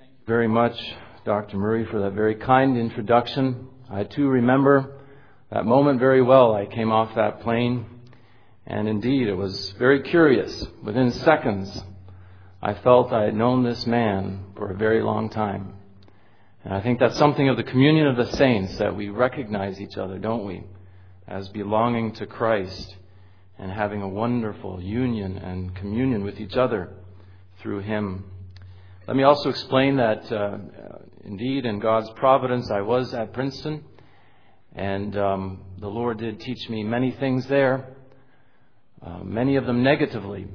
Very much, Dr. Murray, for that very kind introduction. I too remember that moment very well. I came off that plane, and indeed it was very curious. Within seconds, I felt I had known this man for a very long time. And I think that's something of the communion of the saints, that we recognize each other, don't we, as belonging to Christ and having a wonderful union and communion with each other through Him. Let me also explain that indeed in God's providence I was at Princeton, and the Lord did teach me many things there, many of them negatively.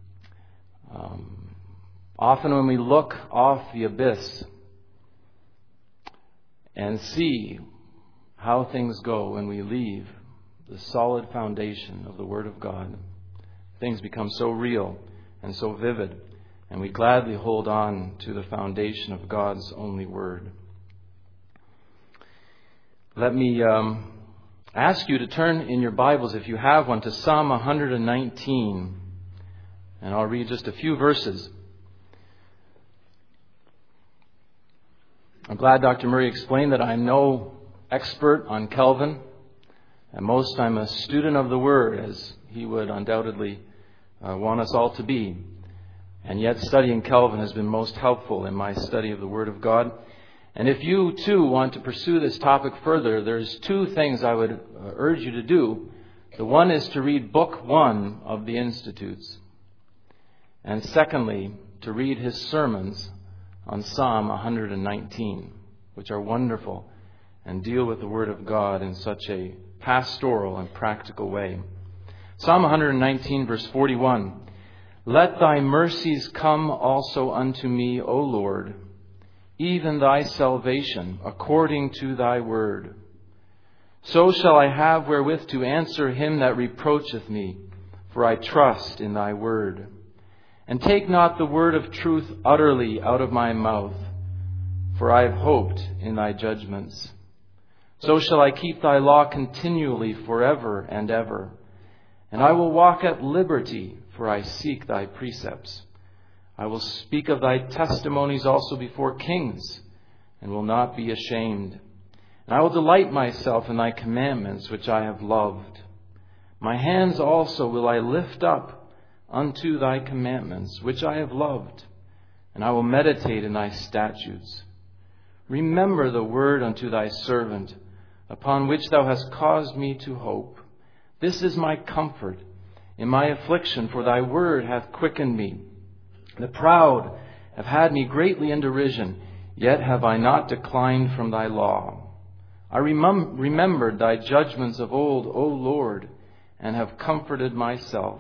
Often when we look off the abyss and see how things go when we leave the solid foundation of the Word of God, things become so real and so vivid, and we gladly hold on to the foundation of God's only Word. Let me ask you to turn in your Bibles, if you have one, to Psalm 119, and I'll read just a few verses. I'm glad Dr. Murray explained that I'm no expert on Calvin. At most, I'm a student of the Word, as he would undoubtedly want us all to be. And yet, studying Calvin has been most helpful in my study of the Word of God. And if you, too, want to pursue this topic further, there's two things I would urge you to do. The one is to read Book 1 of the Institutes. And secondly, to read his sermons on Psalm 119, which are wonderful and deal with the Word of God in such a pastoral and practical way. Psalm 119, verse 41. Let thy mercies come also unto me, O Lord, even thy salvation, according to thy word. So shall I have wherewith to answer him that reproacheth me, for I trust in thy word. And take not the word of truth utterly out of my mouth, for I have hoped in thy judgments. So shall I keep thy law continually forever and ever. And I will walk at liberty, for I seek thy precepts. I will speak of thy testimonies also before kings, and will not be ashamed. And I will delight myself in thy commandments, which I have loved. My hands also will I lift up unto thy commandments, which I have loved. And I will meditate in thy statutes. Remember the word unto thy servant, upon which thou hast caused me to hope. This is my comfort in my affliction, for thy word hath quickened me. The proud have had me greatly in derision, yet have I not declined from thy law. I remembered thy judgments of old, O Lord, and have comforted myself.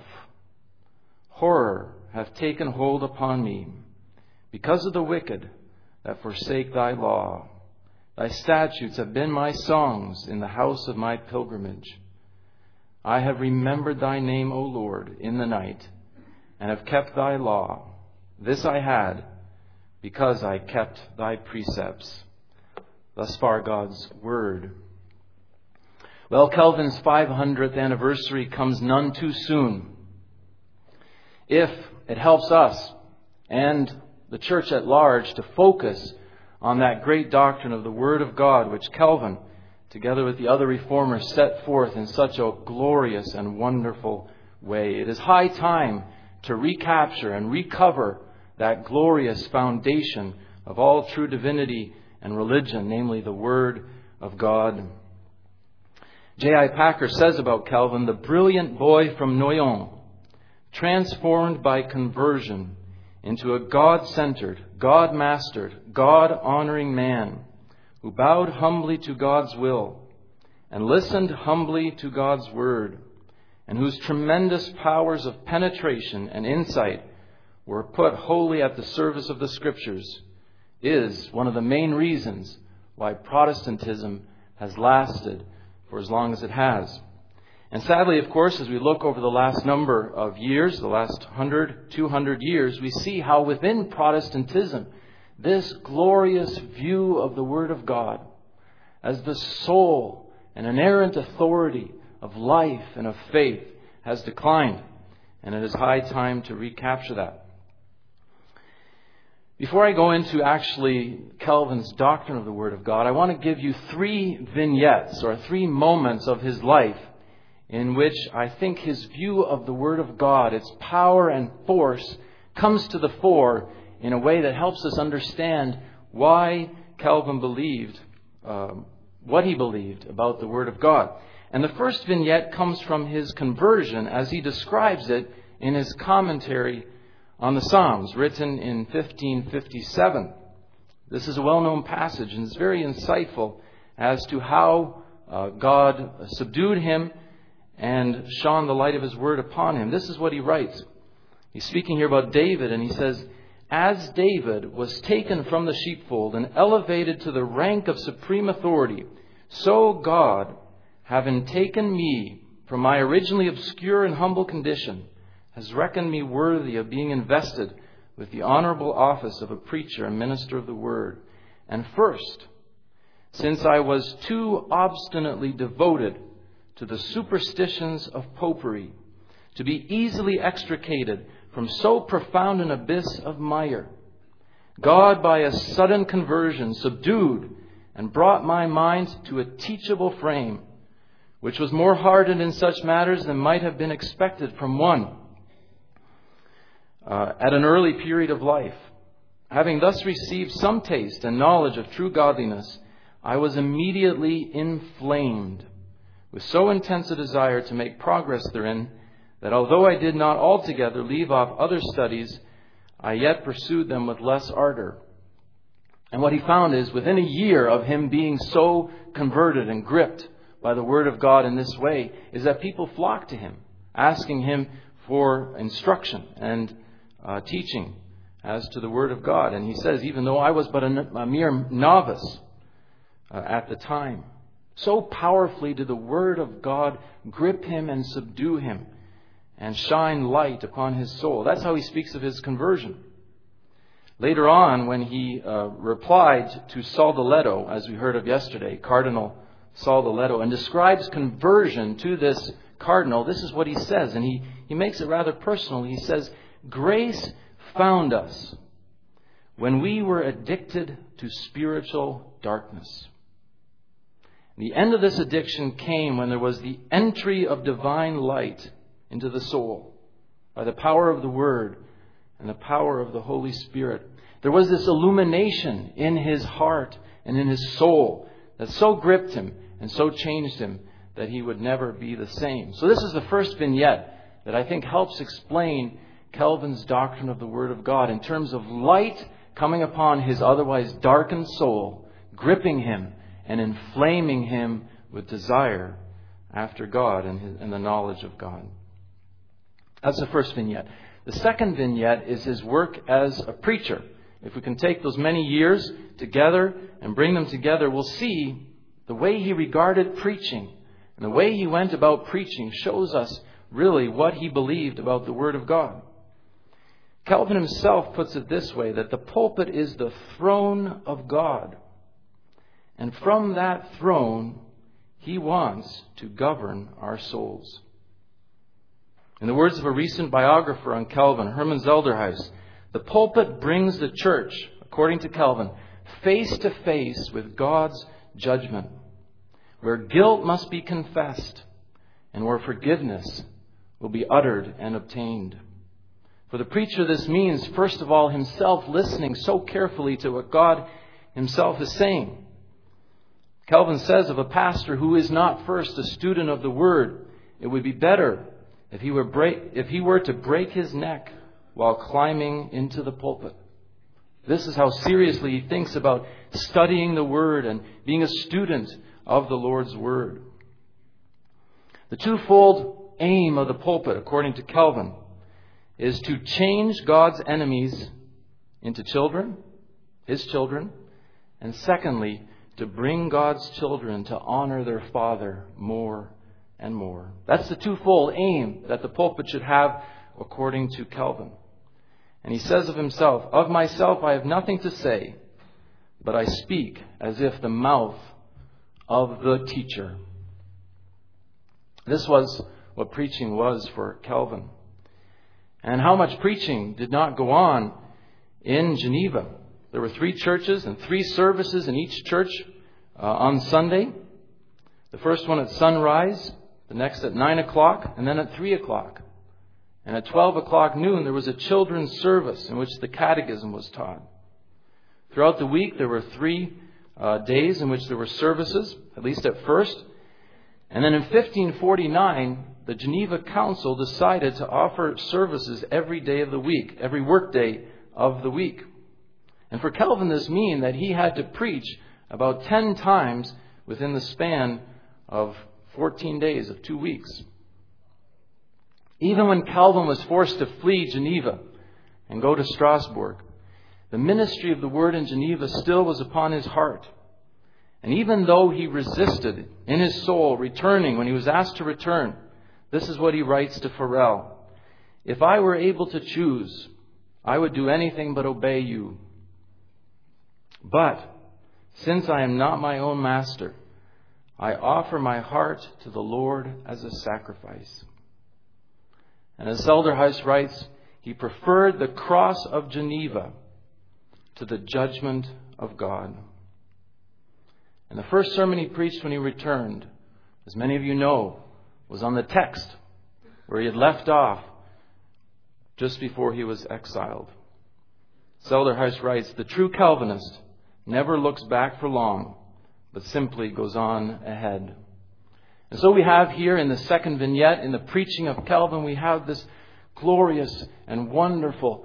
Horror hath taken hold upon me, because of the wicked that forsake thy law. Thy statutes have been my songs in the house of my pilgrimage. I have remembered thy name, O Lord, in the night, and have kept thy law. This I had, because I kept thy precepts. Thus far, God's word. Well, Calvin's 500th anniversary comes none too soon. If it helps us and the church at large to focus on that great doctrine of the Word of God, which Calvin, together with the other reformers, set forth in such a glorious and wonderful way. It is high time to recapture and recover that glorious foundation of all true divinity and religion, namely the Word of God. J.I. Packer says about Calvin, the brilliant boy from Noyon, transformed by conversion into a God-centered, God-mastered, God-honoring man, who bowed humbly to God's will and listened humbly to God's word, and whose tremendous powers of penetration and insight were put wholly at the service of the Scriptures, is one of the main reasons why Protestantism has lasted for as long as it has. And sadly, of course, as we look over the last number of years, the last 100, 200 years, we see how within Protestantism, this glorious view of the Word of God as the sole and inerrant authority of life and of faith has declined. And it is high time to recapture that. Before I go into actually Calvin's doctrine of the Word of God, I want to give you 3 vignettes or 3 moments of his life in which I think his view of the Word of God, its power and force, comes to the fore in a way that helps us understand why Calvin believed what he believed about the Word of God. And the first vignette comes from his conversion as he describes it in his commentary on the Psalms, written in 1557. This is a well-known passage, and it's very insightful as to how God subdued him and shone the light of his word upon him. This is what he writes. He's speaking here about David, and he says, "As David was taken from the sheepfold and elevated to the rank of supreme authority, so God, having taken me from my originally obscure and humble condition, has reckoned me worthy of being invested with the honorable office of a preacher and minister of the word. And first, since I was too obstinately devoted to the superstitions of popery to be easily extricated from so profound an abyss of mire, God by a sudden conversion subdued and brought my mind to a teachable frame, which was more hardened in such matters than might have been expected from one at an early period of life. Having thus received some taste and knowledge of true godliness, I was immediately inflamed with so intense a desire to make progress therein, that although I did not altogether leave off other studies, I yet pursued them with less ardor." And what he found is, within a year of him being so converted and gripped by the Word of God in this way, is that people flocked to him, asking him for instruction and teaching as to the Word of God. And he says, even though I was but a mere novice at the time, so powerfully did the Word of God grip him and subdue him and shine light upon his soul. That's how he speaks of his conversion. Later on, when he replied to Saldoletto, as we heard of yesterday, Cardinal Saldoletto, and describes conversion to this cardinal, this is what he says, and he makes it rather personal. He says, "Grace found us when we were addicted to spiritual darkness. The end of this addiction came when there was the entry of divine light into the soul by the power of the Word and the power of the Holy Spirit. There was this illumination in his heart and in his soul that so gripped him and so changed him that he would never be the same." So this is the first vignette that I think helps explain Calvin's doctrine of the Word of God in terms of light coming upon his otherwise darkened soul, gripping him and inflaming him with desire after God and the knowledge of God. That's the first vignette. The second vignette is his work as a preacher. If we can take those many years together and bring them together, we'll see the way he regarded preaching and the way he went about preaching shows us really what he believed about the Word of God. Calvin himself puts it this way, that the pulpit is the throne of God. And from that throne, he wants to govern our souls. In the words of a recent biographer on Calvin, Herman Zelderhuis, the pulpit brings the church, according to Calvin, face to face with God's judgment, where guilt must be confessed and where forgiveness will be uttered and obtained. For the preacher, this means, first of all, himself listening so carefully to what God himself is saying. Calvin says of a pastor who is not first a student of the Word, it would be better if he were to break his neck while climbing into the pulpit. This is how seriously he thinks about studying the Word and being a student of the Lord's Word. The twofold aim of the pulpit, according to Calvin, is to change God's enemies into children, his children, and secondly, to bring God's children to honor their Father more and more. That's the twofold aim that the pulpit should have, according to Calvin. And he says of himself, "Of myself I have nothing to say, but I speak as if the mouth of the teacher." This was what preaching was for Calvin. And how much preaching did not go on in Geneva. There were 3 churches and 3 services in each church on Sunday. The first one at sunrise, the next at 9 o'clock, and then at 3 o'clock. And at 12 o'clock noon, there was a children's service in which the catechism was taught. Throughout the week, there were 3 days in which there were services, at least at first. And then in 1549, the Geneva Council decided to offer services every day of the week, every workday of the week. And for Calvin, this meant that he had to preach about 10 times within the span of 14 days, of 2 weeks. Even when Calvin was forced to flee Geneva and go to Strasbourg, the ministry of the Word in Geneva still was upon his heart. And even though he resisted in his soul returning when he was asked to return, this is what he writes to Farel. If I were able to choose, I would do anything but obey you. But since I am not my own master, I offer my heart to the Lord as a sacrifice. And as Zelderhuis writes, he preferred the cross of Geneva to the judgment of God. And the first sermon he preached when he returned, as many of you know, was on the text where he had left off just before he was exiled. Zelderhuis writes, the true Calvinist never looks back for long, but simply goes on ahead. And so we have here in the second vignette, in the preaching of Calvin, we have this glorious and wonderful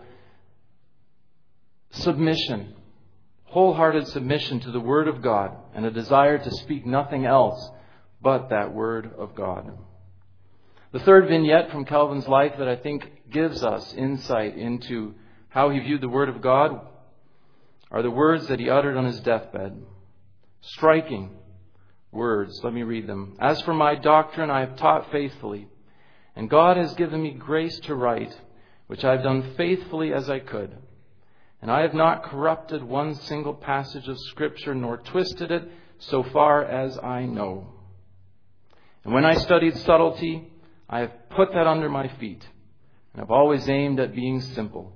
submission, wholehearted submission to the Word of God, and a desire to speak nothing else but that Word of God. The third vignette from Calvin's life that I think gives us insight into how he viewed the Word of God are the words that he uttered on his deathbed. Striking words. Let me read them. As for my doctrine, I have taught faithfully, and God has given me grace to write, which I have done faithfully as I could. And I have not corrupted one single passage of Scripture, nor twisted it, so far as I know. And when I studied subtlety, I have put that under my feet, and have always aimed at being simple.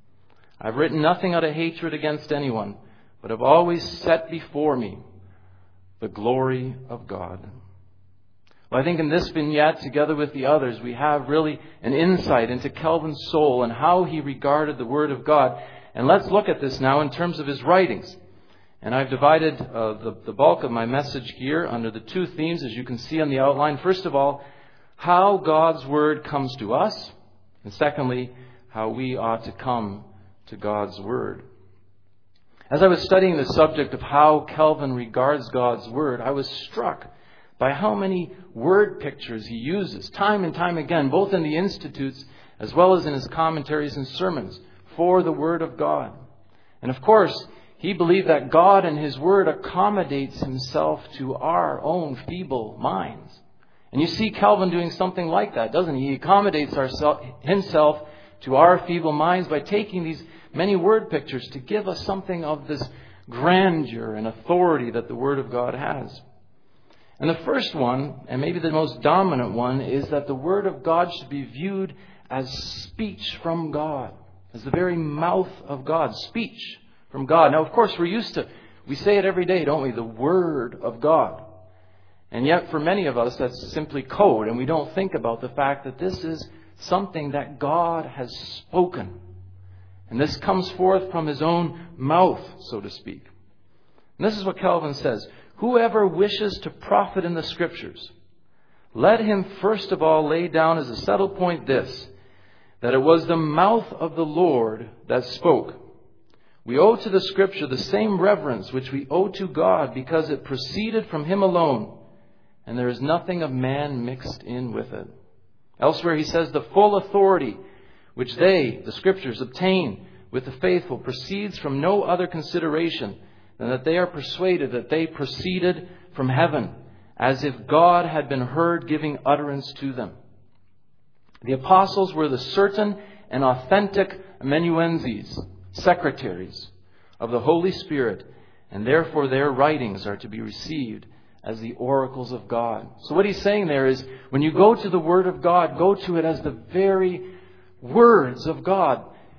I have written nothing out of hatred against anyone, but have always set before me the glory of God. Well, I think in this vignette, together with the others, we have really an insight into Calvin's soul and how he regarded the Word of God. And let's look at this now in terms of his writings. And I've divided the bulk of my message here under the 2 themes, as you can see on the outline. First of all, how God's Word comes to us. And secondly, how we ought to come to God's Word. As I was studying the subject of how Calvin regards God's Word, I was struck by how many word pictures he uses time and time again, both in the Institutes as well as in his commentaries and sermons for the Word of God. And of course, he believed that God and His Word accommodates Himself to our own feeble minds. And you see Calvin doing something like that, doesn't he? He accommodates himself to our feeble minds by taking these many word pictures to give us something of this grandeur and authority that the Word of God has. And the first one, and maybe the most dominant one, is that the Word of God should be viewed as speech from God, as the very mouth of God, speech from God. Now, of course, we say it every day, don't we? The Word of God. And yet, for many of us, that's simply code, and we don't think about the fact that this is something that God has spoken. And this comes forth from His own mouth, so to speak. And this is what Calvin says. Whoever wishes to profit in the Scriptures, let him first of all lay down as a settled point this, that it was the mouth of the Lord that spoke. We owe to the Scripture the same reverence which we owe to God, because it proceeded from Him alone, and there is nothing of man mixed in with it. Elsewhere he says, the full authority which they, the Scriptures, obtain with the faithful proceeds from no other consideration than that they are persuaded that they proceeded from heaven, as if God had been heard giving utterance to them. The apostles were the certain and authentic amanuenses, secretaries of the Holy Spirit, and therefore their writings are to be received as the oracles of God. So what he's saying there is, when you go to the Word of God, go to it as the very words of God.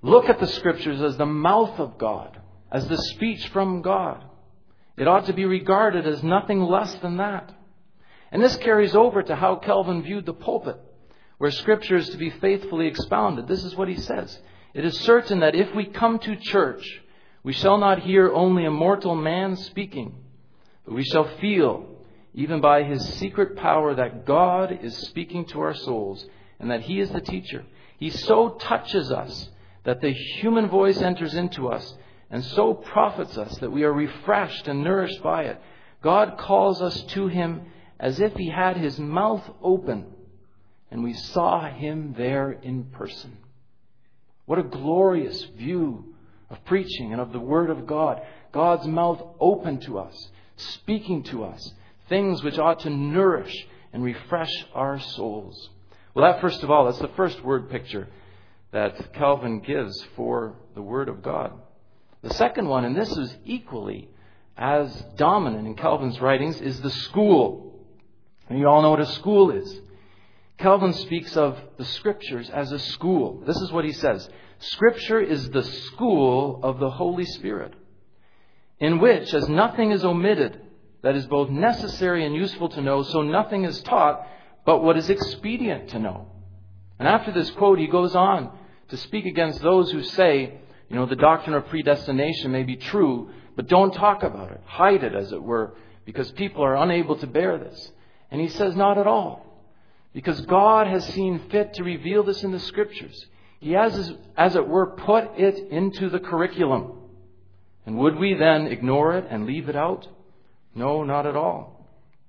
look at the Scriptures as the mouth of God, as the speech from God. It ought to be regarded as nothing less than that. And this carries over to how Calvin viewed the pulpit, where Scripture is to be faithfully expounded. This is what he says. It is certain that if we come to church, we shall not hear only a mortal man speaking, but we shall feel, even by His secret power, that God is speaking to our souls and that He is the teacher. He so touches us that the human voice enters into us and so profits us that we are refreshed and nourished by it. God calls us to Him as if He had His mouth open and we saw Him there in person. What a glorious view of preaching and of the Word of God. God's mouth open to us, speaking to us, things which ought to nourish and refresh our souls. Well, that first of all, that's the first word picture that Calvin gives for the Word of God. The second one, and this is equally as dominant in Calvin's writings, is the school. And you all know what a school is. Calvin speaks of the Scriptures as a school. This is what he says. Scripture is the school of the Holy Spirit, in which, as nothing is omitted that is both necessary and useful to know, so nothing is taught but what is expedient to know. And after this quote, he goes on to speak against those who say, the doctrine of predestination may be true, but don't talk about it. Hide it, as it were, because people are unable to bear this. And he says, not at all. Because God has seen fit to reveal this in the Scriptures. He has, as it were, put it into the curriculum. And would we then ignore it and leave it out? No, not at all.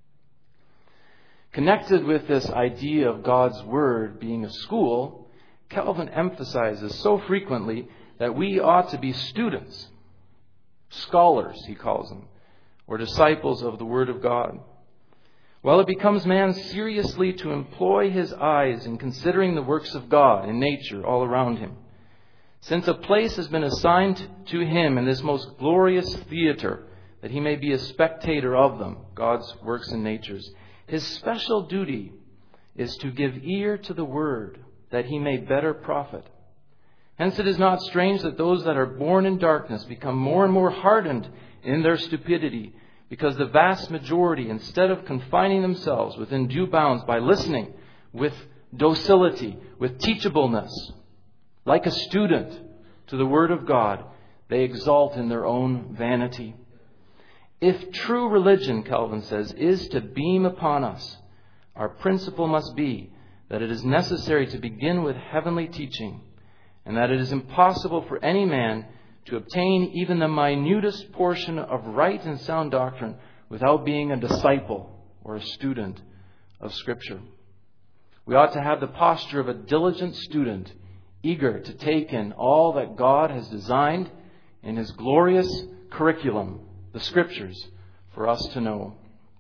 Connected with this idea of God's Word being a school, Calvin emphasizes so frequently that we ought to be students, scholars, he calls them, or disciples of the Word of God. While it becomes man seriously to employ his eyes in considering the works of God in nature all around him, since a place has been assigned to him in this most glorious theater, that he may be a spectator of them, God's works and natures, his special duty is to give ear to the Word, that he may better profit. Hence it is not strange that those that are born in darkness become more and more hardened in their stupidity, because the vast majority, instead of confining themselves within due bounds by listening with docility, with teachableness, like a student to the Word of God, they exalt in their own vanity. If true religion, Calvin says, is to beam upon us, our principle must be that it is necessary to begin with heavenly teaching, and that it is impossible for any man to obtain even the minutest portion of right and sound doctrine without being a disciple or a student of Scripture. We ought to have the posture of a diligent student, eager to take in all that God has designed in His glorious curriculum, the Scriptures, for us to know.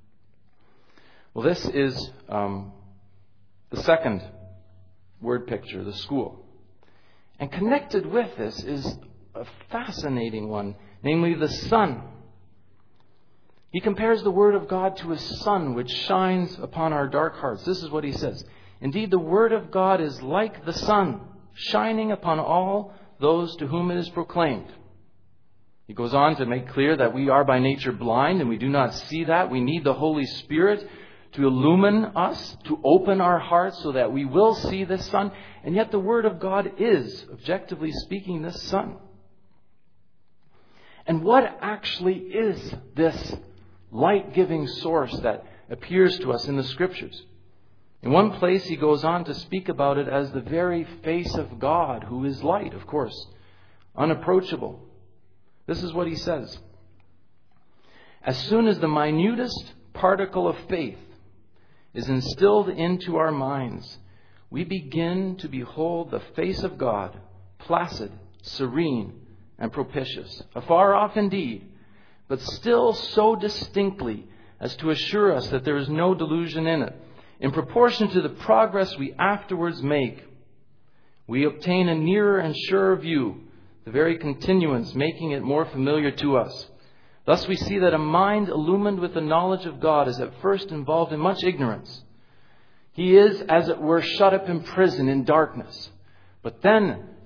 Well, this is the second word picture, the school. And connected with this is a fascinating one, namely the sun. He compares the Word of God to a sun which shines upon our dark hearts. This is what he says. Indeed, the Word of God is like the sun, shining upon all those to whom it is proclaimed. He goes on to make clear that we are by nature blind and we do not see that. We need the Holy Spirit to illumine us, to open our hearts so that we will see this sun. And yet the Word of God is, objectively speaking, this sun. And what actually is this light-giving source that appears to us in the Scriptures? In one place he goes on to speak about it as the very face of God, who is light, of course, unapproachable. This is what he says. As soon as the minutest particle of faith is instilled into our minds, we begin to behold the face of God, placid, serene, and propitious, afar off indeed, but still so distinctly as to assure us that there is no delusion in it. In proportion to the progress we afterwards make, we obtain a nearer and surer view, the very continuance making it more familiar to us. Thus we see that a mind illumined with the knowledge of God is at first involved in much ignorance. He is, as it were, shut up in prison in darkness. But then,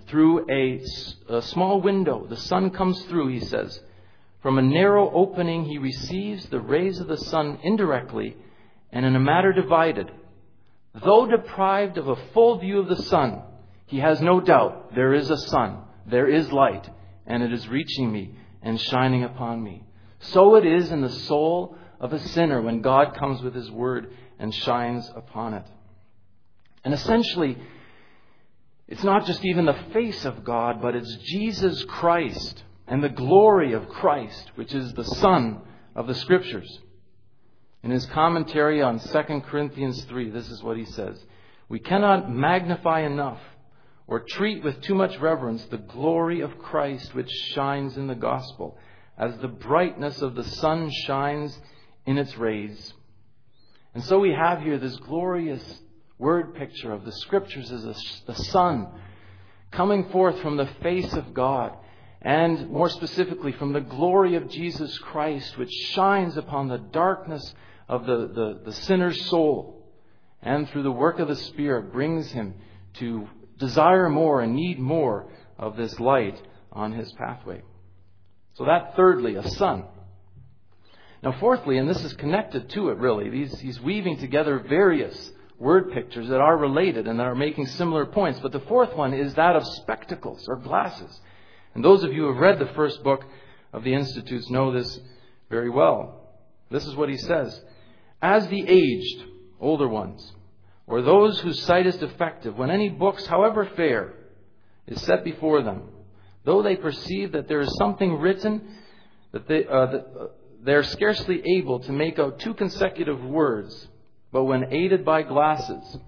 through a small window. The sun comes through, he says. From a narrow opening, he receives the rays of the sun indirectly and in a manner divided. Though deprived of a full view of the sun, he has no doubt there is a sun, there is light, and it is reaching me and shining upon me. So it is in the soul of a sinner when God comes with his word and shines upon it. And essentially, it's not just even the face of God, but it's Jesus Christ and the glory of Christ, which is the Son of the Scriptures. In his commentary on 2 Corinthians 3, this is what he says. We cannot magnify enough or treat with too much reverence the glory of Christ which shines in the gospel, as the brightness of the sun shines in its rays. And so we have here this glorious word picture of the Scriptures as the sun coming forth from the face of God, and more specifically from the glory of Jesus Christ, which shines upon the darkness of the sinner's soul, and through the work of the Spirit brings him to desire more and need more of this light on his pathway. So that thirdly, a sun. Now fourthly, and this is connected to it really, he's weaving together various word pictures that are related and that are making similar points. But the fourth one is that of spectacles or glasses. And those of you who have read the first book of the Institutes know this very well. This is what he says. As the aged, older ones, or those whose sight is defective, when any books, however fair, is set before them, though they perceive that there is something written, that they are scarcely able to make out two consecutive words, but when aided by glasses,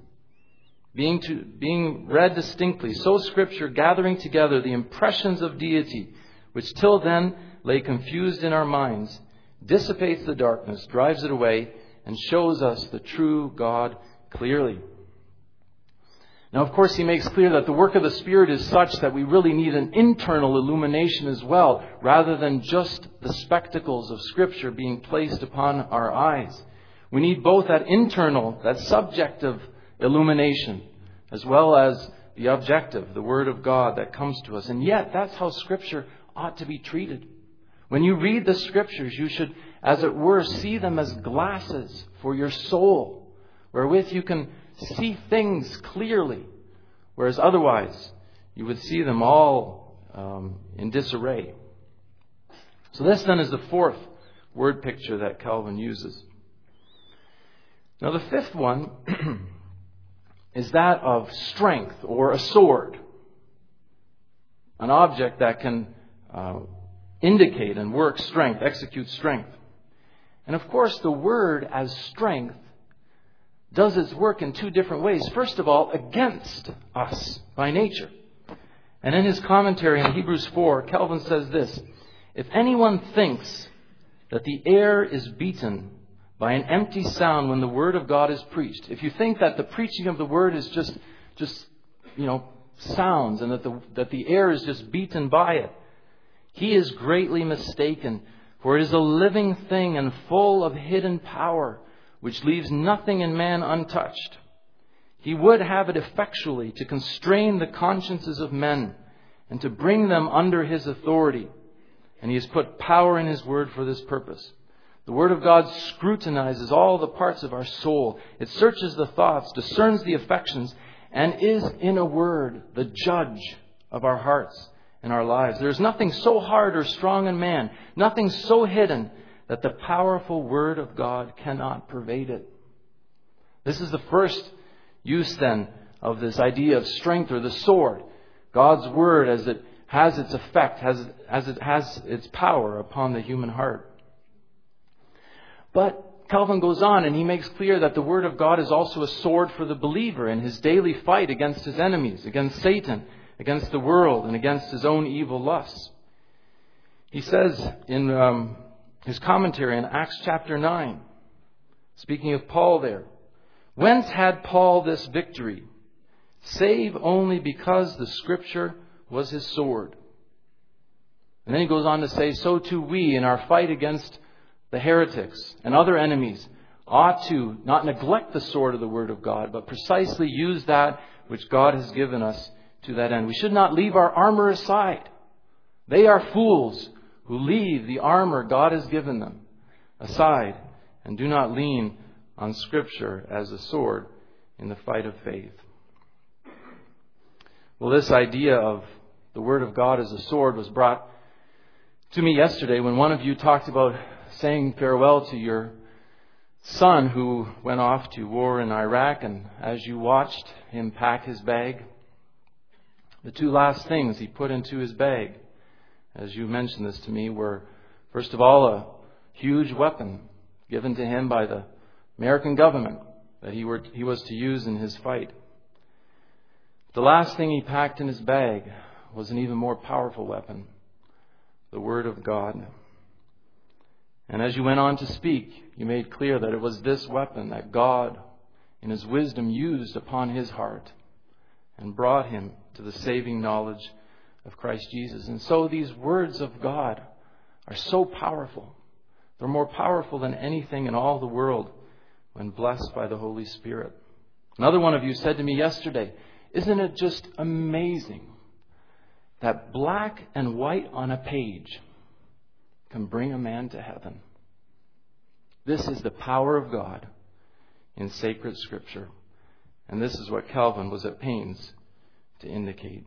being read distinctly, so Scripture, gathering together the impressions of deity, which till then lay confused in our minds, dissipates the darkness, drives it away, and shows us the true God clearly. Now, of course, he makes clear that the work of the Spirit is such that we really need an internal illumination as well, rather than just the spectacles of Scripture being placed upon our eyes. We need both that internal, that subjective illumination, as well as the objective, the Word of God that comes to us. And yet, that's how Scripture ought to be treated. When you read the Scriptures, you should, as it were, see them as glasses for your soul, wherewith you can see things clearly, whereas otherwise you would see them all in disarray. So this then is the fourth word picture that Calvin uses. Now the fifth one is that of strength, or a sword, an object that can indicate and work strength, execute strength. And of course the word as strength does its work in two different ways. First of all, against us by nature. And in his commentary on Hebrews 4, Calvin says this: if anyone thinks that the air is beaten by an empty sound when the word of God is preached, if you think that the preaching of the word is just sounds, and that the air is just beaten by it, he is greatly mistaken. For it is a living thing and full of hidden power, which leaves nothing in man untouched. He would have it effectually to constrain the consciences of men and to bring them under his authority. And he has put power in his word for this purpose. The word of God scrutinizes all the parts of our soul. It searches the thoughts, discerns the affections, and is, in a word, the judge of our hearts and our lives. There is nothing so hard or strong in man, nothing so hidden, that the powerful Word of God cannot pervade it. This is the first use then of this idea of strength, or the sword. God's Word, as it has its effect, as it has its power upon the human heart. But Calvin goes on and he makes clear that the Word of God is also a sword for the believer in his daily fight against his enemies, against Satan, against the world, and against his own evil lusts. He says in his commentary in Acts chapter 9, speaking of Paul there, whence had Paul this victory, save only because the Scripture was his sword? And then he goes on to say, so too we, in our fight against the heretics and other enemies, ought to not neglect the sword of the Word of God, but precisely use that which God has given us to that end. We should not leave our armor aside. They are fools who leave the armor God has given them aside and do not lean on Scripture as a sword in the fight of faith. Well, this idea of the Word of God as a sword was brought to me yesterday when one of you talked about saying farewell to your son who went off to war in Iraq, and as you watched him pack his bag, the two last things he put into his bag, as you mentioned this to me, were, first of all, a huge weapon given to him by the American government that he was to use in his fight. The last thing he packed in his bag was an even more powerful weapon, the Word of God. And as you went on to speak, you made clear that it was this weapon that God, in His wisdom, used upon his heart and brought him to the saving knowledge of Christ Jesus. And so these words of God are so powerful. They're more powerful than anything in all the world when blessed by the Holy Spirit. Another one of you said to me yesterday, "Isn't it just amazing that black and white on a page can bring a man to heaven?" This is the power of God in sacred Scripture. And this is what Calvin was at pains to indicate.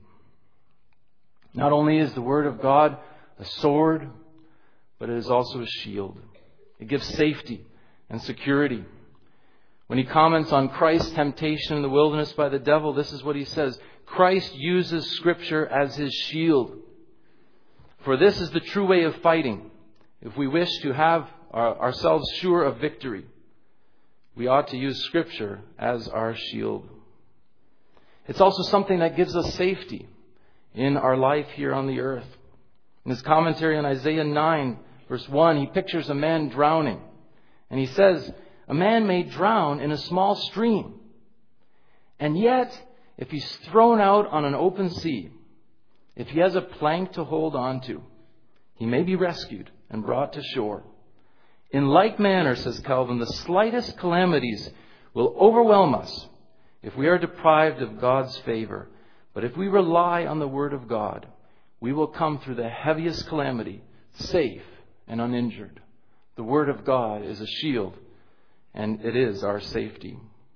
Not only is the Word of God a sword, but it is also a shield. It gives safety and security. When he comments on Christ's temptation in the wilderness by the devil, this is what he says: Christ uses Scripture as his shield. For this is the true way of fighting. If we wish to have ourselves sure of victory, we ought to use Scripture as our shield. It's also something that gives us safety in our life here on the earth. In his commentary on Isaiah 9, verse 1, he pictures a man drowning. And he says, a man may drown in a small stream. And yet, if he's thrown out on an open sea, if he has a plank to hold on to, he may be rescued and brought to shore. In like manner, says Calvin, the slightest calamities will overwhelm us if we are deprived of God's favor. But if we rely on the Word of God, we will come through the heaviest calamity safe and uninjured. The Word of God is a shield, and it is our safety.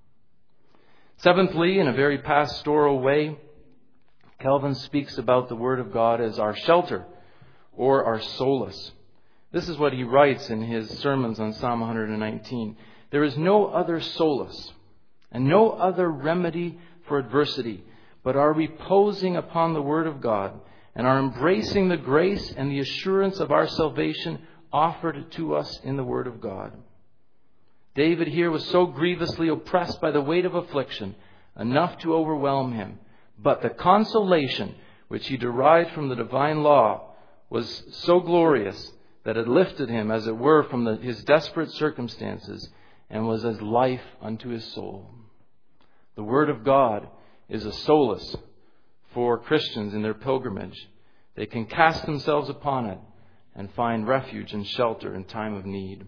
Seventhly, in a very pastoral way, Calvin speaks about the Word of God as our shelter or our solace. This is what he writes in his sermons on Psalm 119. There is no other solace and no other remedy for adversity but our reposing upon the Word of God and our embracing the grace and the assurance of our salvation offered to us in the Word of God. David here was so grievously oppressed by the weight of affliction, enough to overwhelm him. But the consolation which he derived from the divine law was so glorious that it lifted him, as it were, from his desperate circumstances and was as life unto his soul. The Word of God is a solace for Christians in their pilgrimage. They can cast themselves upon it and find refuge and shelter in time of need.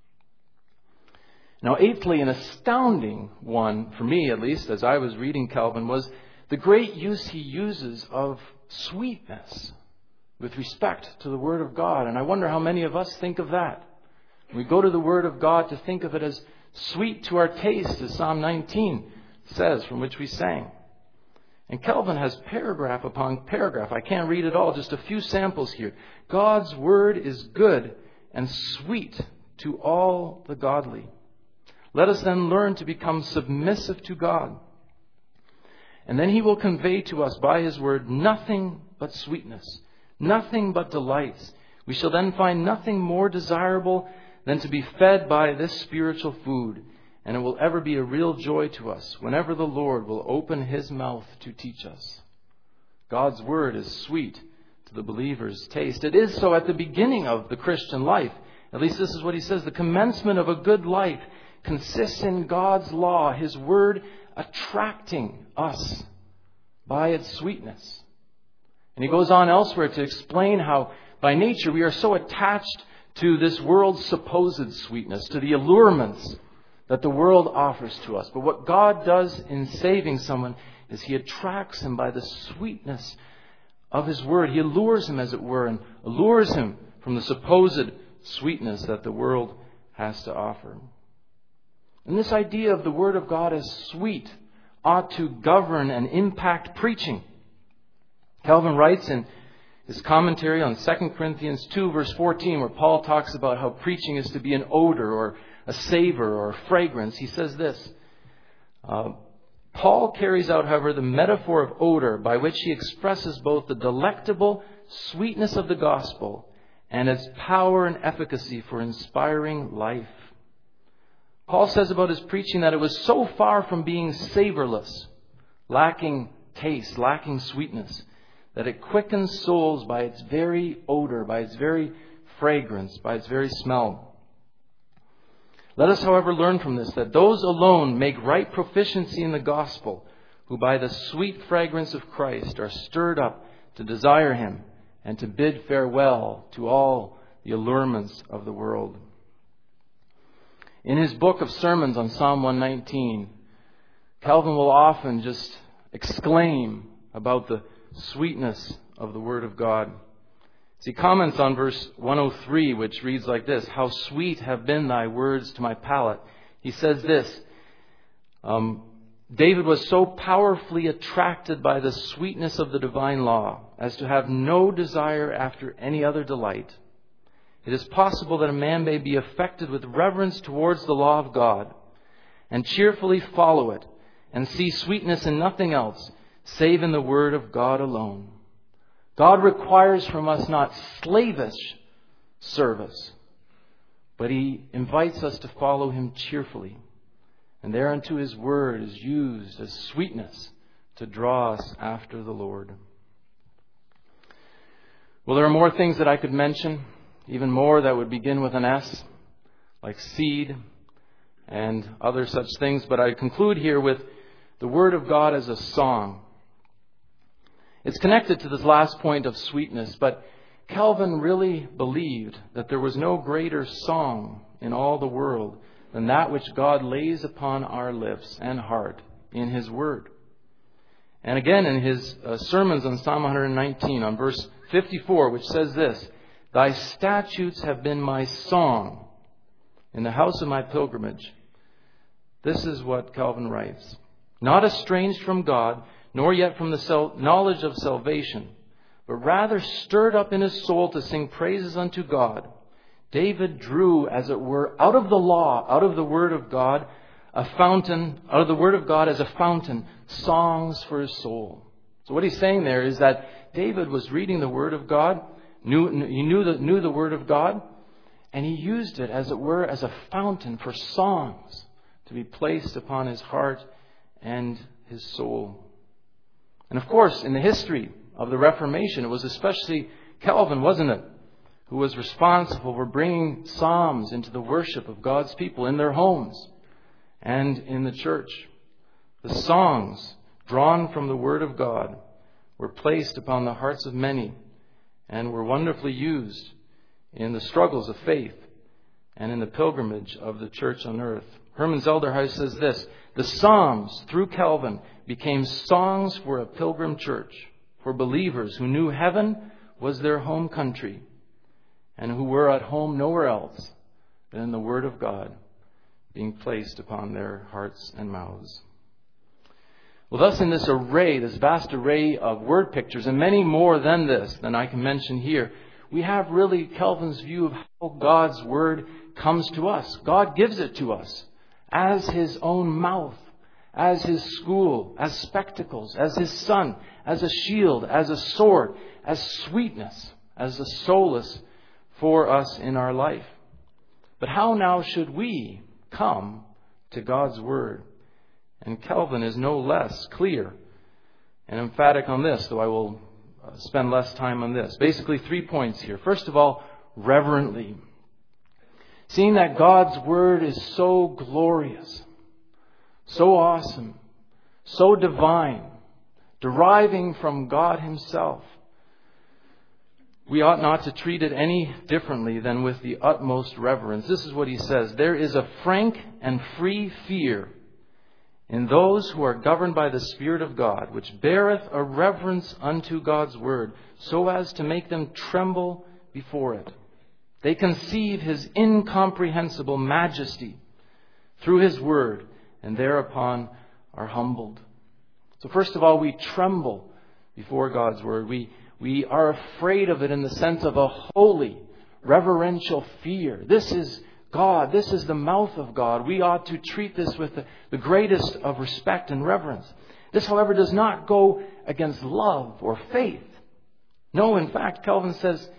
Now, eighthly, an astounding one, for me at least, as I was reading Calvin, was the great use he uses of sweetness with respect to the Word of God. And I wonder how many of us think of that. We go to the Word of God to think of it as sweet to our taste, as Psalm 19 says, from which we sang. And Calvin has paragraph upon paragraph. I can't read it all, just a few samples here. God's Word is good and sweet to all the godly. Let us then learn to become submissive to God. And then He will convey to us by His Word nothing but sweetness, nothing but delights. We shall then find nothing more desirable than to be fed by this spiritual food. And it will ever be a real joy to us whenever the Lord will open His mouth to teach us. God's Word is sweet to the believer's taste. It is so at the beginning of the Christian life. At least this is what he says. The commencement of a good life consists in God's law, His Word attracting us by its sweetness. And he goes on elsewhere to explain how by nature we are so attached to this world's supposed sweetness, to the allurements that the world offers to us. But what God does in saving someone is he attracts him by the sweetness of his word. He allures him, as it were, and allures him from the supposed sweetness that the world has to offer. And this idea of the Word of God as sweet ought to govern and impact preaching. Calvin writes in his commentary on 2 Corinthians 2, verse 14, where Paul talks about how preaching is to be an odor or a savor or a fragrance. He says this, Paul carries out, however, the metaphor of odor by which he expresses both the delectable sweetness of the gospel and its power and efficacy for inspiring life. Paul says about his preaching that it was so far from being savorless, lacking taste, lacking sweetness, that it quickens souls by its very odor, by its very fragrance, by its very smell. Let us, however, learn from this that those alone make right proficiency in the gospel, who by the sweet fragrance of Christ are stirred up to desire him and to bid farewell to all the allurements of the world. In his book of sermons on Psalm 119, Calvin will often just exclaim about the sweetness of the Word of God. As he comments on verse 103, which reads like this, "How sweet have been thy words to my palate." He says this, David was so powerfully attracted by the sweetness of the divine law as to have no desire after any other delight. It is possible that a man may be affected with reverence towards the law of God and cheerfully follow it and see sweetness in nothing else save in the Word of God alone. God requires from us not slavish service, but He invites us to follow Him cheerfully. And thereunto His Word is used as sweetness to draw us after the Lord. Well, there are more things that I could mention, even more that would begin with an S, like seed and other such things. But I conclude here with the Word of God as a song. It's connected to this last point of sweetness, but Calvin really believed that there was no greater song in all the world than that which God lays upon our lips and heart in His Word. And again in his sermons on Psalm 119, on verse 54, which says this, "Thy statutes have been my song in the house of my pilgrimage." This is what Calvin writes. "Not estranged from God, nor yet from the knowledge of salvation, but rather stirred up in his soul to sing praises unto God, David drew, as it were, out of the law, out of the Word of God, a fountain, out of the Word of God as a fountain, songs for his soul." So what he's saying there is that David was reading the Word of God, knew the Word of God, and he used it, as it were, as a fountain for songs to be placed upon his heart and his soul. And of course, in the history of the Reformation, it was especially Calvin, wasn't it, who was responsible for bringing psalms into the worship of God's people in their homes and in the church. The songs drawn from the Word of God were placed upon the hearts of many and were wonderfully used in the struggles of faith and in the pilgrimage of the church on earth. Herman Zelderhuis says this, "The Psalms, through Calvin, became songs for a pilgrim church, for believers who knew heaven was their home country and who were at home nowhere else than in the Word of God being placed upon their hearts and mouths." Well, thus in this array, this vast array of word pictures, and many more than this, than I can mention here, we have really Calvin's view of how God's Word comes to us. God gives it to us as His own mouth, as His school, as spectacles, as His Son, as a shield, as a sword, as sweetness, as a solace for us in our life. But how now should we come to God's Word? And Calvin is no less clear and emphatic on this, though I will spend less time on this. Basically 3 points here. First of all, reverently. Seeing that God's Word is so glorious, so awesome, so divine, deriving from God Himself, we ought not to treat it any differently than with the utmost reverence. This is what he says, "There is a frank and free fear in those who are governed by the Spirit of God, which beareth a reverence unto God's word, so as to make them tremble before it. They conceive his incomprehensible majesty through his word, and thereupon are humbled. So first of all, we tremble before God's word. We are afraid of it in the sense of a holy, reverential fear. This is God. This is the mouth of God. We ought to treat this with the greatest of respect and reverence. This, however, does not go against love or faith. No, in fact, Calvin says,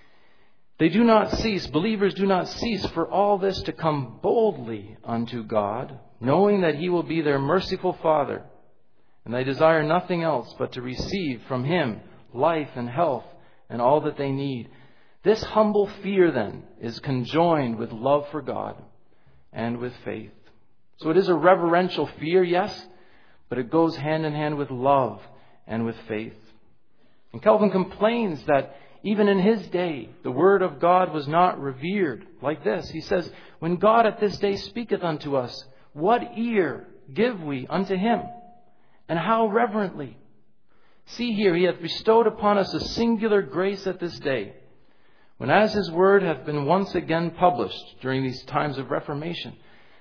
they do not cease, believers do not cease for all this to come boldly unto God, knowing that he will be their merciful Father. And they desire nothing else but to receive from him life and health and all that they need. This humble fear, then, is conjoined with love for God and with faith. So it is a reverential fear, yes, but it goes hand in hand with love and with faith. And Calvin complains that even in his day, the word of God was not revered like this. He says, when God at this day speaketh unto us, what ear give we unto him? And how reverently? See here, he hath bestowed upon us a singular grace at this day, when as his word hath been once again published during these times of Reformation,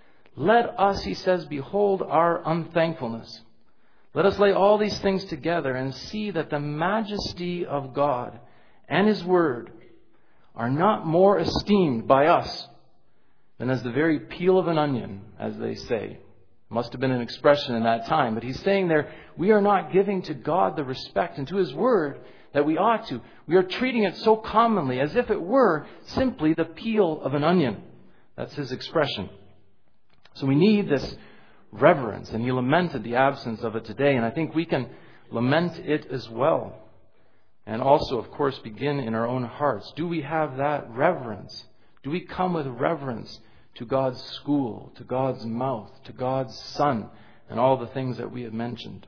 let us, he says, behold our unthankfulness. Let us lay all these things together and see that the majesty of God and his word are not more esteemed by us than as the very peel of an onion, as they say. Must have been an expression in that time. But he's saying there, we are not giving to God the respect and to his word that we ought to. We are treating it so commonly as if it were simply the peel of an onion. That's his expression. So we need this reverence. And he lamented the absence of it today. And I think we can lament it as well. And also, of course, begin in our own hearts. Do we have that reverence? Do we come with reverence to God's school, to God's mouth, to God's Son, and all the things that we have mentioned?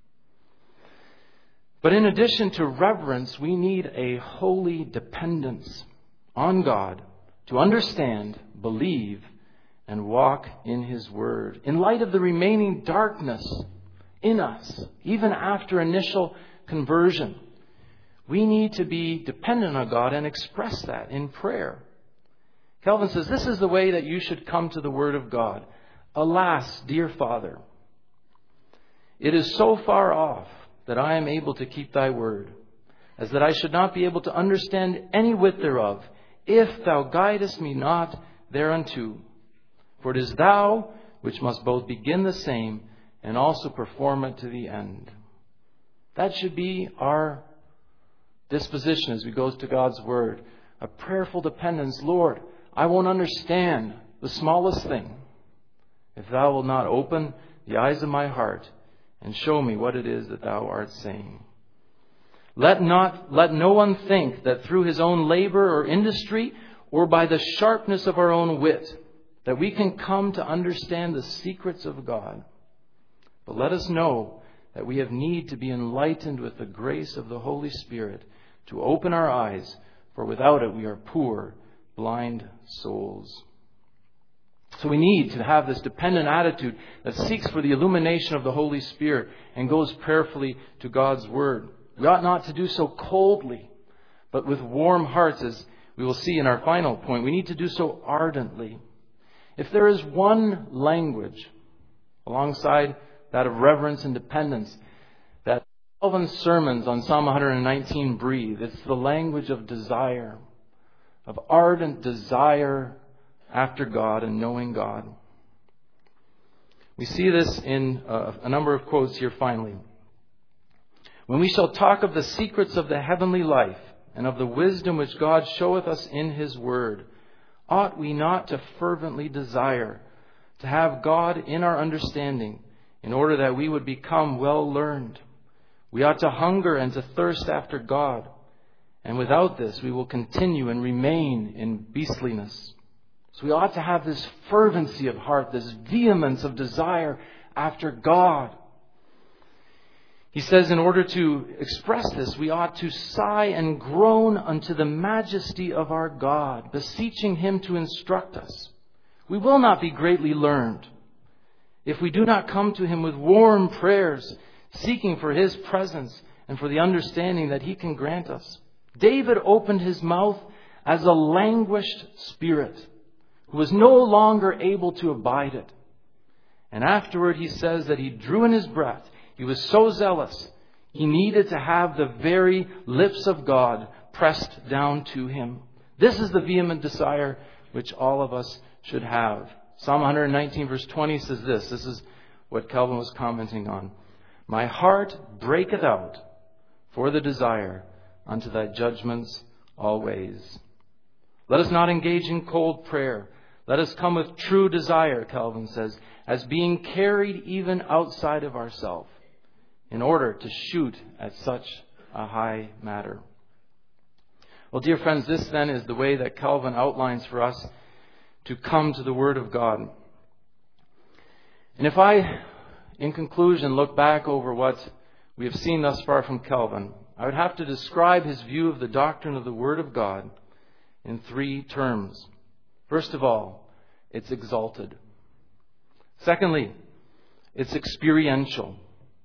But in addition to reverence, we need a holy dependence on God to understand, believe, and walk in his word. In light of the remaining darkness in us, even after initial conversion, we need to be dependent on God and express that in prayer. Calvin says, this is the way that you should come to the word of God. Alas, dear Father, it is so far off that I am able to keep thy word, as that I should not be able to understand any whit thereof, if thou guidest me not thereunto. For it is thou which must both begin the same and also perform it to the end. That should be our disposition as we go to God's word. A prayerful dependence. Lord, I won't understand the smallest thing if thou wilt not open the eyes of my heart and show me what it is that thou art saying. Let no one think that through his own labor or industry or by the sharpness of our own wit that we can come to understand the secrets of God. But let us know that we have need to be enlightened with the grace of the Holy Spirit to open our eyes, for without it we are poor, blind souls. So we need to have this dependent attitude that seeks for the illumination of the Holy Spirit and goes prayerfully to God's word. We ought not to do so coldly, but with warm hearts, as we will see in our final point. We need to do so ardently. If there is one language alongside that of reverence and dependence that Calvin's sermons on Psalm 119 breathe, it's the language of desire, of ardent desire after God and knowing God. We see this in a number of quotes here finally. When we shall talk of the secrets of the heavenly life and of the wisdom which God showeth us in his word, ought we not to fervently desire to have God in our understanding in order that we would become well learned? We ought to hunger and to thirst after God. And without this, we will continue and remain in beastliness. So we ought to have this fervency of heart, this vehemence of desire after God. He says in order to express this, we ought to sigh and groan unto the majesty of our God, beseeching him to instruct us. We will not be greatly learned if we do not come to Him with warm prayers, seeking for His presence and for the understanding that He can grant us. David opened his mouth as a languished spirit who was no longer able to abide it. And afterward he says that he drew in his breath. He was so zealous, he needed to have the very lips of God pressed down to him. This is the vehement desire which all of us should have. Psalm 119 verse 20 says this. This is what Calvin was commenting on. My heart breaketh out for the desire unto thy judgments always. Let us not engage in cold prayer. Let us come with true desire, Calvin says, as being carried even outside of ourselves in order to shoot at such a high matter. Well, dear friends, this then is the way that Calvin outlines for us to come to the Word of God. And if I, in conclusion, look back over what we have seen thus far from Calvin, I would have to describe his view of the doctrine of the Word of God in three terms. First of all, it's exalted. Secondly, it's experiential.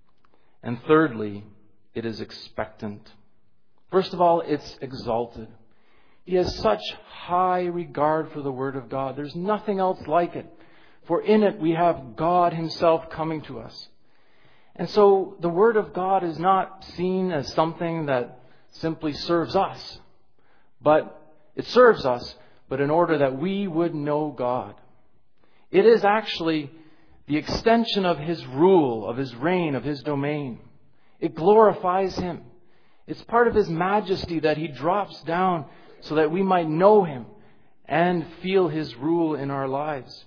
And thirdly, it is expectant. First of all, it's exalted. He has such high regard for the Word of God. There's nothing else like it. For in it we have God Himself coming to us. And so the Word of God is not seen as something that simply serves us. But it serves us, but in order that we would know God. It is actually the extension of His rule, of His reign, of His domain. It glorifies Him. It's part of His majesty that He drops down so that we might know Him and feel His rule in our lives.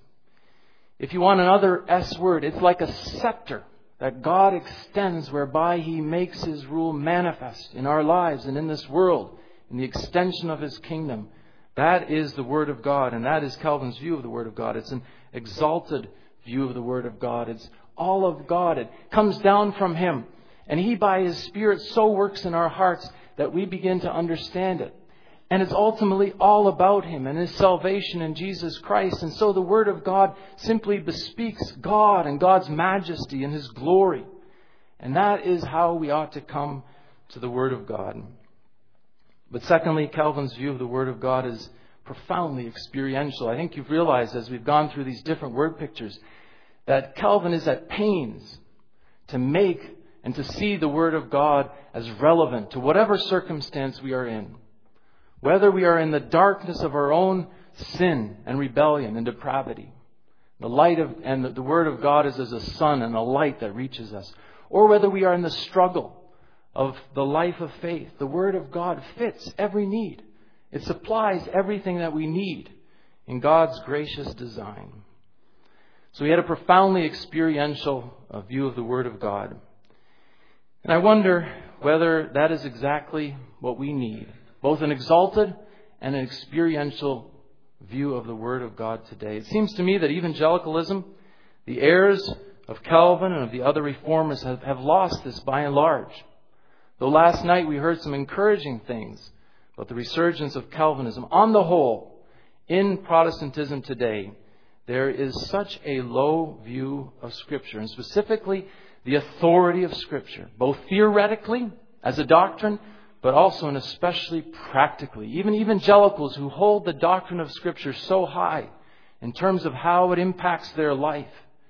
If you want another S word, it's like a scepter that God extends whereby He makes His rule manifest in our lives and in this world, in the extension of His kingdom. That is the Word of God, and that is Calvin's view of the Word of God. It's an exalted view of the Word of God. It's all of God. It comes down from Him. And He, by His Spirit, so works in our hearts that we begin to understand it. And it's ultimately all about Him and His salvation in Jesus Christ. And so the Word of God simply bespeaks God and God's majesty and His glory. And that is how we ought to come to the Word of God. But secondly, Calvin's view of the Word of God is profoundly experiential. I think you've realized as we've gone through these different word pictures that Calvin is at pains to make and to see the Word of God as relevant to whatever circumstance we are in. Whether we are in the darkness of our own sin and rebellion and depravity, the Word of God is as a sun and a light that reaches us. Or whether we are in the struggle of the life of faith, the Word of God fits every need. It supplies everything that we need in God's gracious design. So he had a profoundly experiential view of the Word of God. And I wonder whether that is exactly what we need. Both an exalted and an experiential view of the Word of God today. It seems to me that evangelicalism, the heirs of Calvin and of the other reformers have lost this by and large. Though last night we heard some encouraging things about the resurgence of Calvinism, on the whole, in Protestantism today, there is such a low view of Scripture, and specifically the authority of Scripture, both theoretically as a doctrine, but also and especially practically. Even evangelicals who hold the doctrine of Scripture so high in terms of how it impacts their life,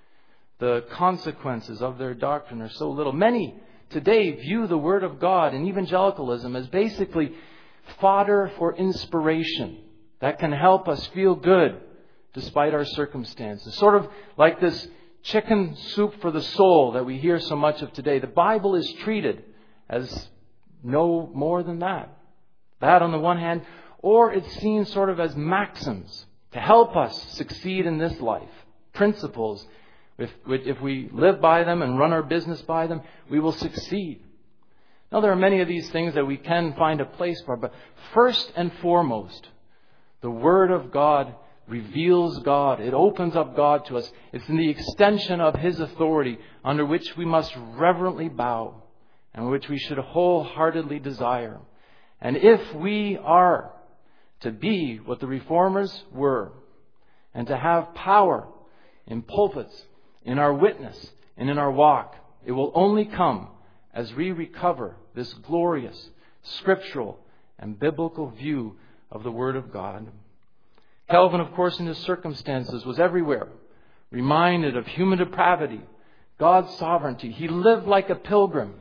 the consequences of their doctrine are so little. Many today view the Word of God in evangelicalism as basically fodder for inspiration that can help us feel good despite our circumstances. Sort of like this chicken soup for the soul that we hear so much of today. The Bible is treated as no more than that. That on the one hand, or it's seen sort of as maxims to help us succeed in this life. Principles. If we live by them and run our business by them, we will succeed. Now, there are many of these things that we can find a place for, but first and foremost, the Word of God reveals God. It opens up God to us. It's in the extension of His authority under which we must reverently bow and which we should wholeheartedly desire. And if we are to be what the Reformers were and to have power in pulpits in our witness, and in our walk. It will only come as we recover this glorious, scriptural, and biblical view of the Word of God. Calvin, of course, in his circumstances, was everywhere, reminded of human depravity, God's sovereignty. He lived like a pilgrim.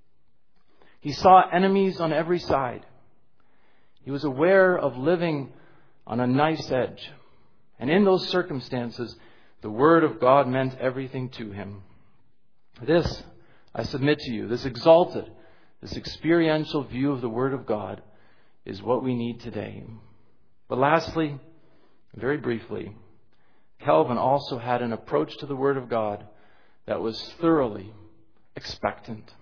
He saw enemies on every side. He was aware of living on a knife's edge. And in those circumstances, the Word of God meant everything to him. This, I submit to you, this exalted, this experiential view of the Word of God is what we need today. But lastly, very briefly, Calvin also had an approach to the Word of God that was thoroughly expectant.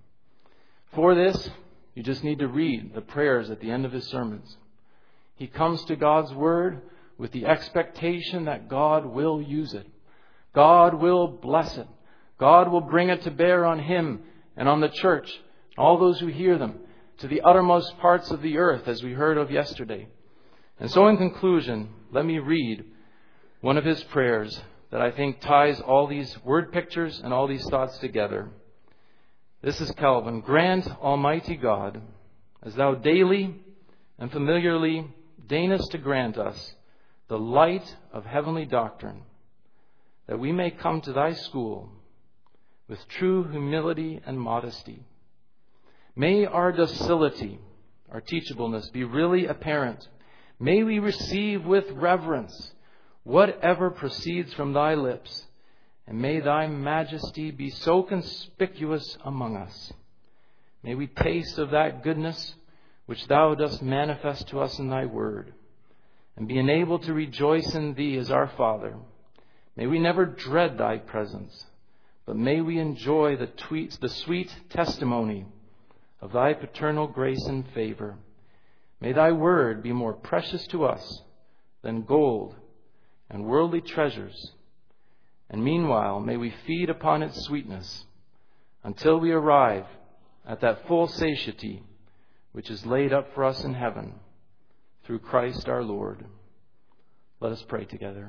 For this, you just need to read the prayers at the end of his sermons. He comes to God's Word with the expectation that God will use it. God will bless it. God will bring it to bear on him and on the church, all those who hear them, to the uttermost parts of the earth, as we heard of yesterday. And so in conclusion, let me read one of his prayers that I think ties all these word pictures and all these thoughts together. This is Calvin. Grant, Almighty God, as thou daily and familiarly deignest to grant us the light of heavenly doctrine, that we may come to thy school with true humility and modesty. May our docility, our teachableness, be really apparent. May we receive with reverence whatever proceeds from thy lips, and may thy majesty be so conspicuous among us. May we taste of that goodness which thou dost manifest to us in thy word, and be enabled to rejoice in thee as our Father. May we never dread thy presence, but may we enjoy the sweet testimony of thy paternal grace and favor. May thy word be more precious to us than gold and worldly treasures. And meanwhile, may we feed upon its sweetness until we arrive at that full satiety which is laid up for us in heaven through Christ our Lord. Let us pray together.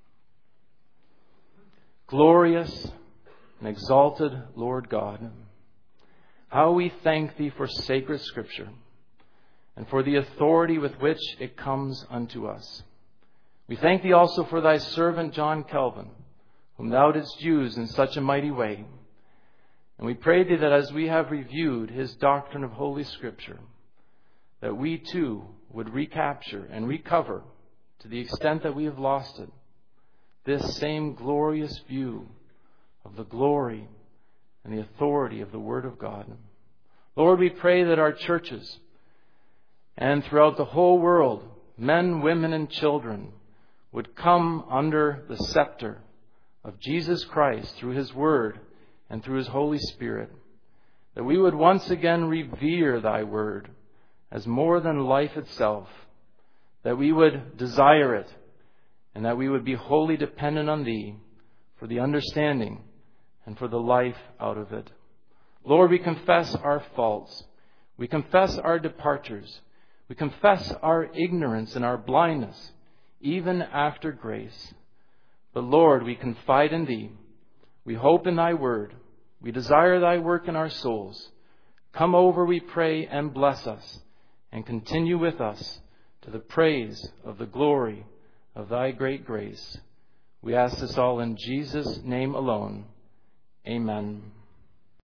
Glorious and exalted Lord God, how we thank thee for sacred Scripture and for the authority with which it comes unto us. We thank thee also for thy servant John Calvin, whom thou didst use in such a mighty way. And we pray thee that as we have reviewed his doctrine of Holy Scripture, that we too would recapture and recover, to the extent that we have lost it, this same glorious view of the glory and the authority of the Word of God. Lord, we pray that our churches and throughout the whole world, men, women, and children would come under the scepter of Jesus Christ through his Word and through his Holy Spirit, that we would once again revere thy Word as more than life itself, that we would desire it, and that we would be wholly dependent on thee for the understanding and for the life out of it. Lord, we confess our faults. We confess our departures. We confess our ignorance and our blindness, even after grace. But Lord, we confide in thee. We hope in thy word. We desire thy work in our souls. Come over, we pray, and bless us, and continue with us to the praise of the glory of thy great grace. We ask this all in Jesus' name alone. Amen.